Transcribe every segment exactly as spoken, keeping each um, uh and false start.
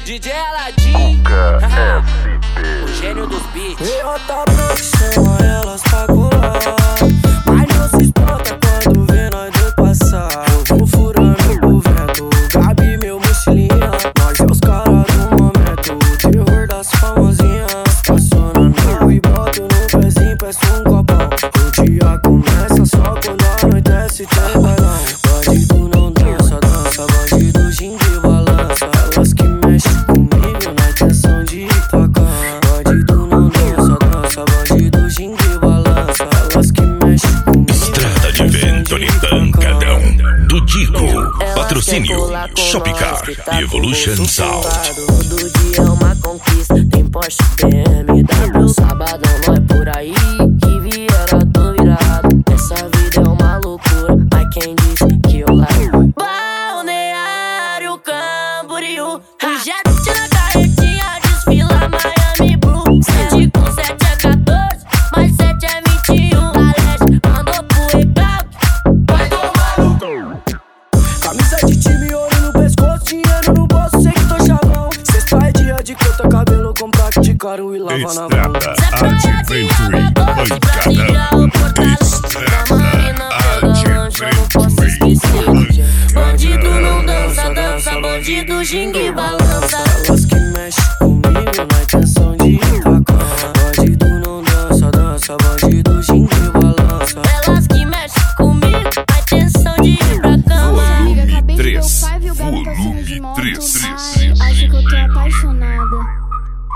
D J Aladim, o gênio dos beats. E outra branca chama elas pra colar, mas não se espanta quando vê nós dois passar. Eu vou furando o vento, Gabi meu mochilinha, nós é os caras do momento, o terror das famosinhas. Estaciona no e boto no pezinho, peço um copão. O dia começa só quando anoitece, tem bailão. Bandido não dança, dança, bandido gingue balança. Elas que mexem comigo na intenção de tacar. Bandido não dança, dança, bandido gingue balança. Elas que mexem comigo. Estrada de vento em Pancadão do Dico. Patrocínio Shopcar e Evolution Sound. Todo dia é uma conquista, tem Porsche, B M W. Sabadão não é por aí, que Vieira tô virado. Essa vida é uma loucura, mas quem disse que eu largo? Balneário Camboriú, o jet na carretinha desfila Miami Blue. Sete com sete é quatorze, mais sete é vinte e um. A leste mandou pro recalque, vai tomar no cu. Camisa de time, ouro no pescoço, dinheiro no bolso, sei que tô chavão. Sexta é dia de cortar cabelo, comprar de caro e lavar na mão. Estrada Adventure Pancadão. Estrada Adventure. Bandido não dança, dança, bandido gingue balança. Elas que mexem comigo na intenção de tacar. Bandido não dança, dança, bandido gingue balança. Elas que mexem comigo na intenção de ir pra cama. Amiga, acabei de ver o três, pai e o gato volume passando de moto. três. Ai, acho que eu tô apaixonada.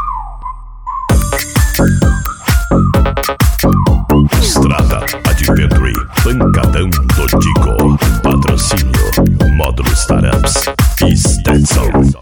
Estrada Adventure Pancadão do Dico. Patrocínio Módulo Startups e Stetson.